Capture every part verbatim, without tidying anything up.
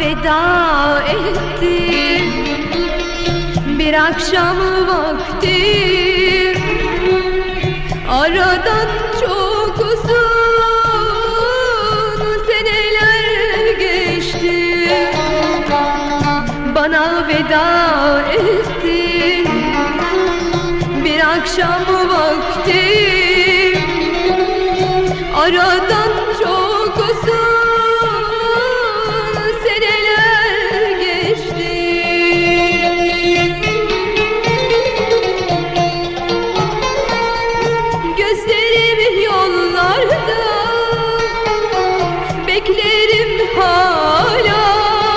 veda ettim bir akşam vakti. Aradan çok uzun seneler geçti. Bana veda ettin bir akşam vakti. Aradan çok uzun seneler geçti. Gözlerim yollarda, beklerim hala.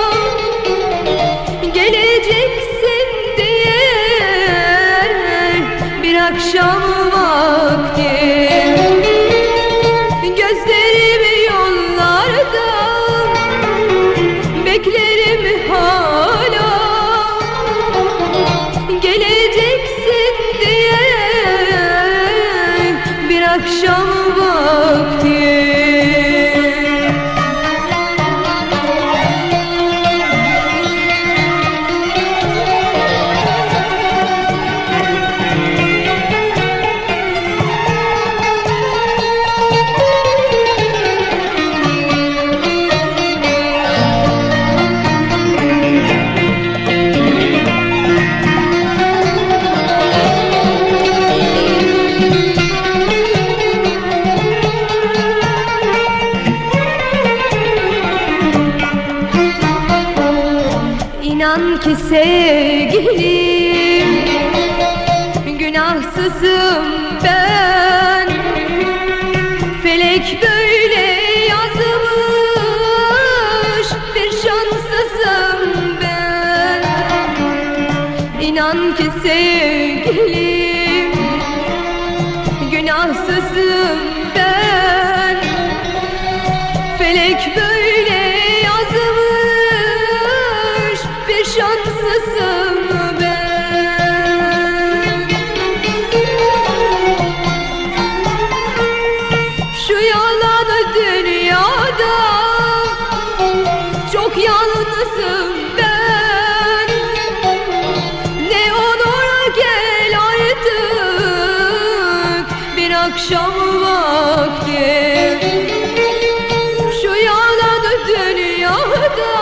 Geleceksin diye bir akşam vakti. Gözlerim yollarda, beklerim hala. Geleceksin diye bir akşam vakti. İnan ki sevgilim, günahsızım ben. Felek böyle yazmış, bir şanssızım ben. İnan ki sevgilim, günahsızım ben. Felek böyle yazmış, bir şanssızım ben. Şu yalan dünyada çok yalnızım ben. Ne olur gel artık bir akşam vakti. Şu yalan dünyada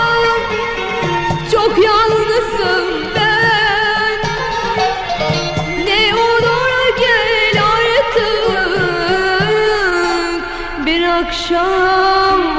çok yalnızım ben. Ne olur gel artık bir akşam